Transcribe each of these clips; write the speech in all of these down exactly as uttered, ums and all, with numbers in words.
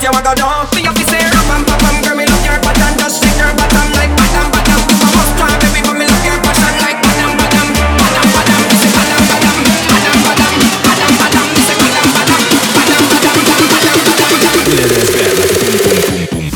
you a go do? Me have to say rum and pam pam, girl, me love your bottom. Just shake your bottom like bottom bottom. You a must try, baby, but me love your passion like bottom bottom, bottom bottom. Me say bottom bottom, bottom bottom, bottom bottom. Me say bottom bottom, bottom bottom, bottom bottom. Bring that ass back like a boom boom boom boom.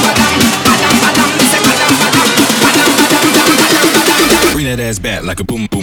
Bring that ass back like a boom.